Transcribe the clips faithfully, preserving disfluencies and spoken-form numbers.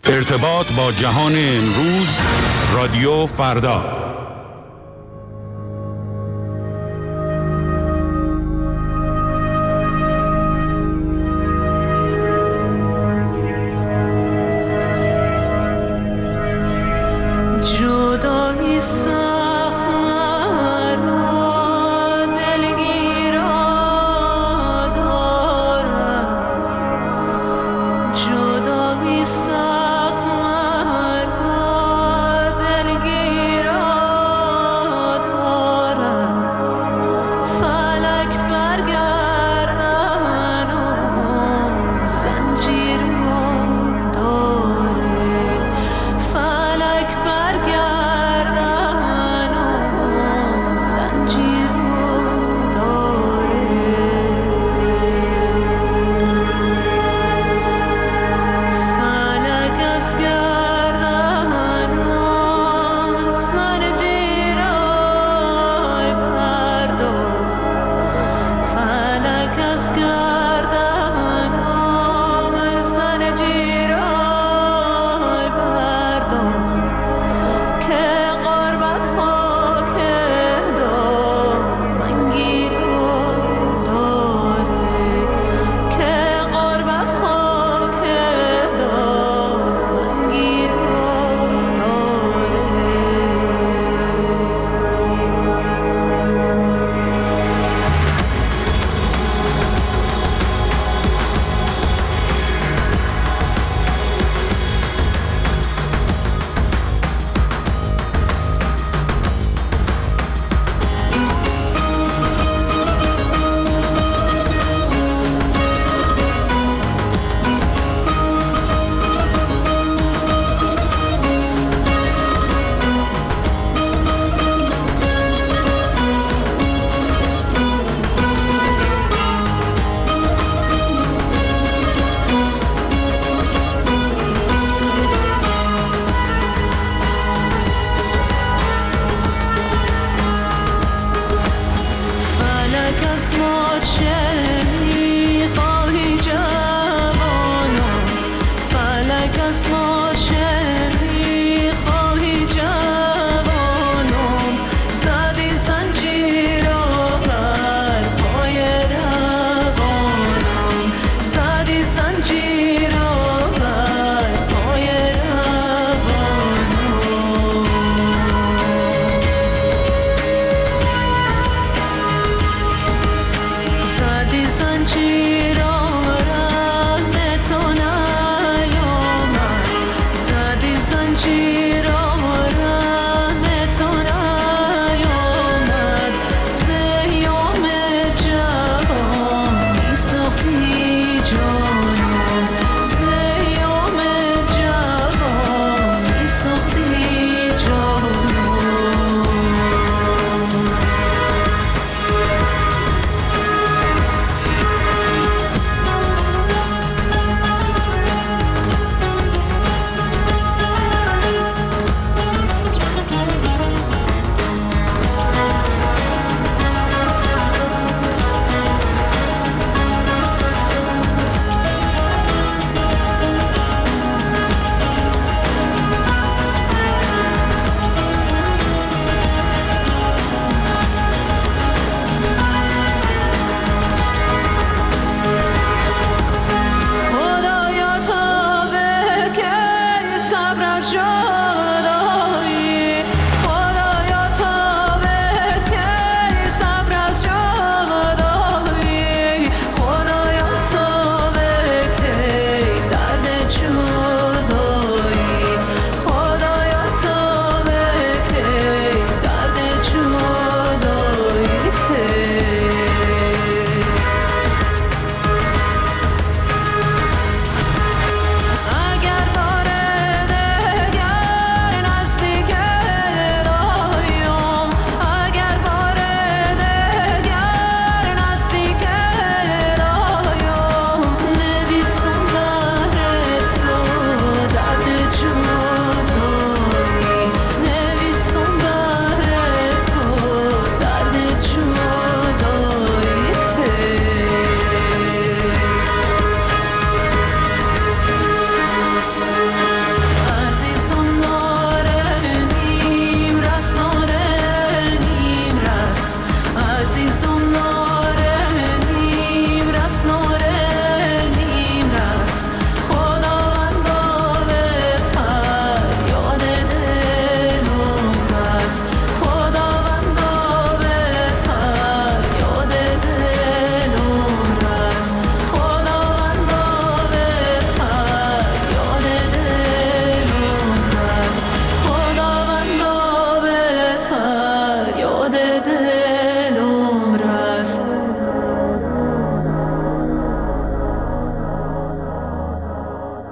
ارتباط با جهان امروز، رادیو فردا. جدایی سخت مرا دلگیرا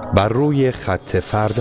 بر روی خط فردا.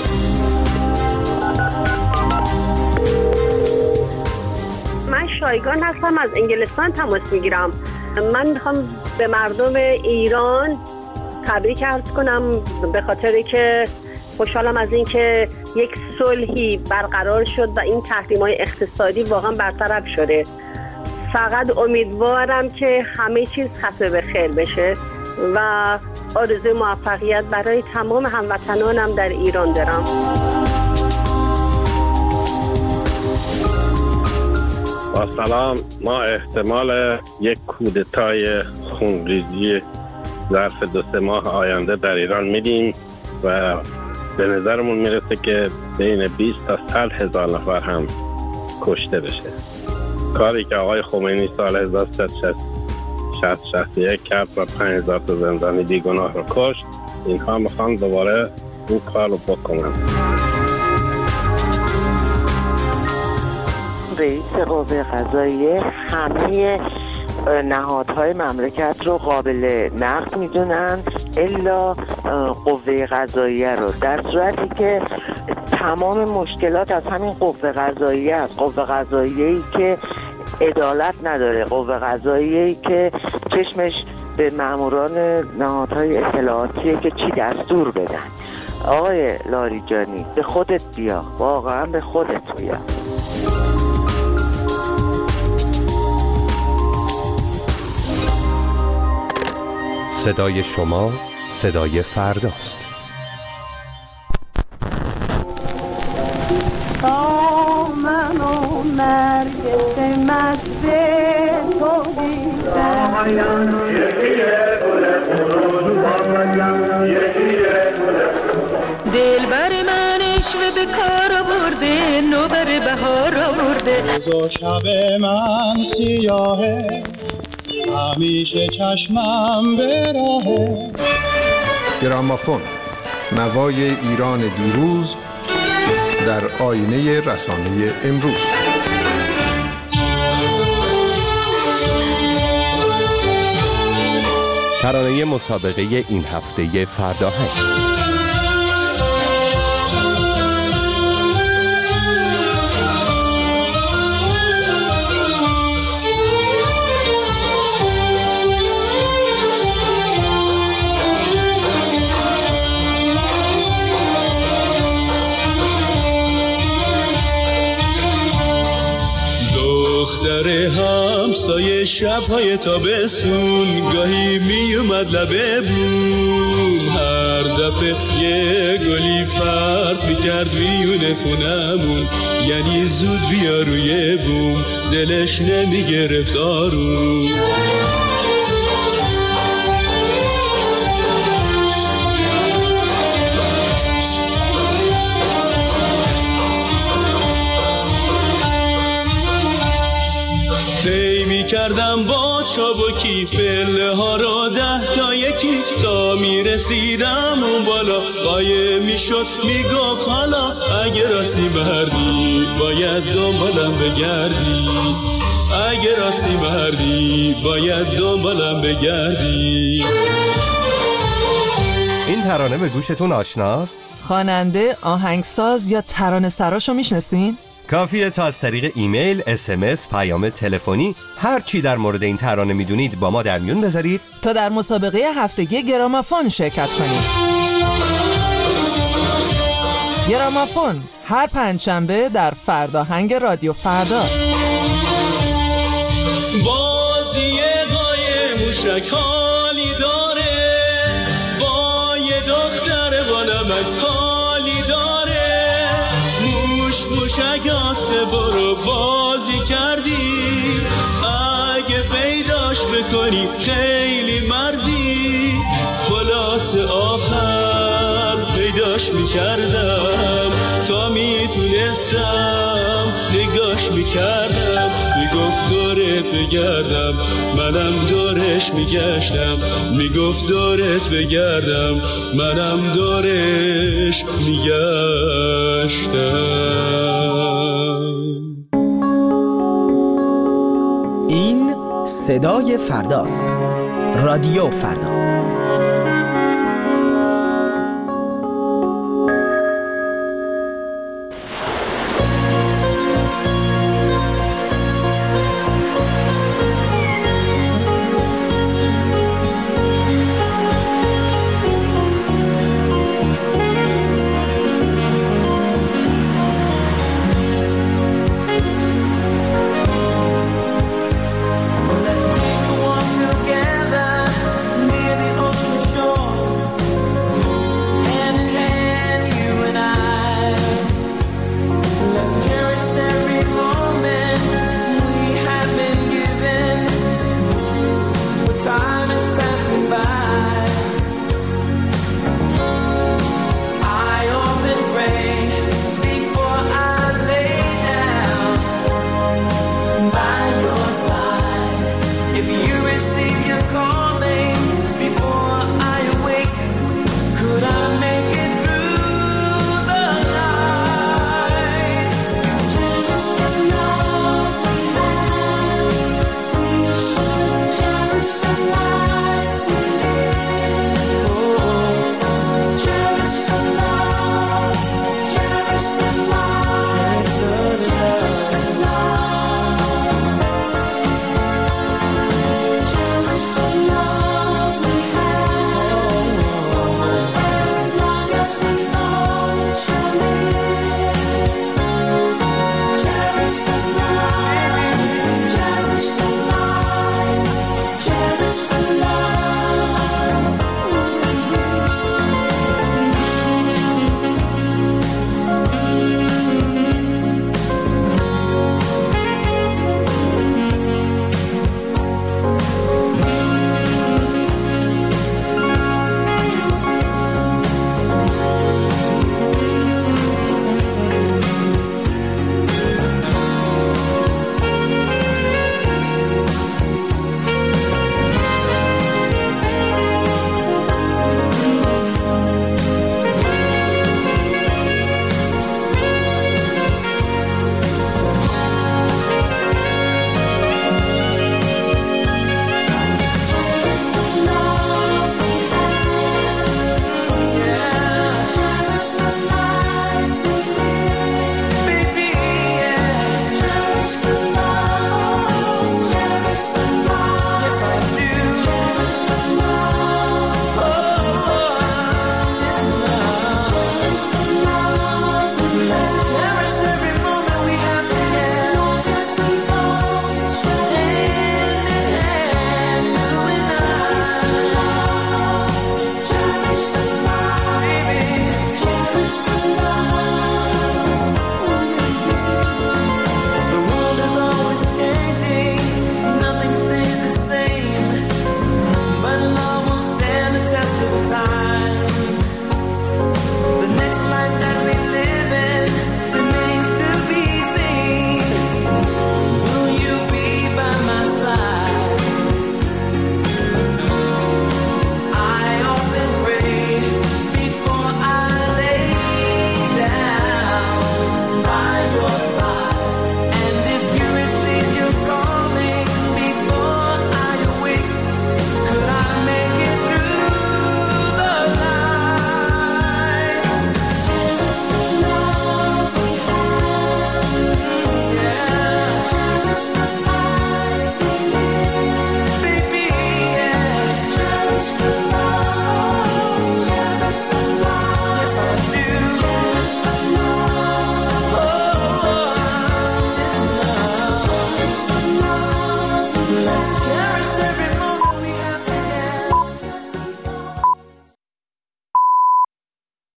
من شایگان هستم، از انگلستان تماس میگیرم. من میخوام به مردم ایران تبریک عرض کنم به خاطر که خوشحالم از این که یک صلحی برقرار شد و این تحریم‌های اقتصادی واقعا برطرف شده. فقط امیدوارم که همه چیز ختم به خیر بشه و آرزوی موفقیت برای تمام هموطنانم در ایران دارم. با سلام، ما احتمال یک کودتای خونریزی ظرف دو سه ماه آینده در ایران میدیم و به نظرمون میرسه که بین بیست تا صد هزار نفر هم کشته بشه. کاری که آقای خمینی سال هزار و سیصد و شصت و یک کرد و پنج هزار تا زندانی بیگناه رو کشت، اینها میخوان دوباره این کار رو بکنن. رئیس قوه قضاییه همه نهادهای مملکت رو قابل نقد میدونن الا قوه قضاییه رو، در صورتی که تمام مشکلات از همین قوه قضاییه است. قوه قضاییه‌ای که عدالت نداره، قوه قضاییه‌ای که چشمش به ماموران نهادهای اطلاعاتیه که چی دستور بدن. آقای لاریجانی به خودت بیا، واقعا به خودت بیا. صدای شما صدای فرداست. تا من و نرگس مست تو دیدم، دلبر من عشق به کار برده، نوبر بهار آورده. روز و شب من سیاهه، همیشه چشمم به راهه. گرامافون، نوای ایران دیروز در آینه رسانه امروز. ترانه مسابقه این هفته فرداهنگ. دختر همسایه شب‌های تابستون گاهی می اومد لبه بوم، هر دفعه یه گلی پرت میکرد میونه خونمون، یعنی زود بیا روی بوم، دلش نمیگرفت آروم. طی کردم با چابکی پله ها رو ده تا یکی، تا می رسیدم اون بالا قایم می شد می گفت حالا اگه راستی مردی باید دنبالم بگردی، اگه راستی مردی باید دنبالم بگردی. این ترانه به گوشتون آشناست؟ خواننده، آهنگساز یا ترانه سراشو میشناسین؟ کافیه تا از طریق ایمیل، اس ام اس، پیام تلفنی هر چی در مورد این ترانه میدونید با ما در میون بذارید تا در مسابقه هفتگی گرامافون شرکت کنید. گرامافون هر پنجشنبه در فرداهنگ رادیو فردا. بازی قای موشک حالی داره، با یه دختر با نمک حالی داره، موش موشک آسه برو بازی کردی، اگه پیداش بکنی خیلی مردی، خلاص آخر پیداش میکردم تا میتونستم نگاش میکردم، میگفت دورت بگردم منم دورش میگشتم، میگفت دورت بگردم منم دورش میگشتم. این صدای فرداست. رادیو فردا.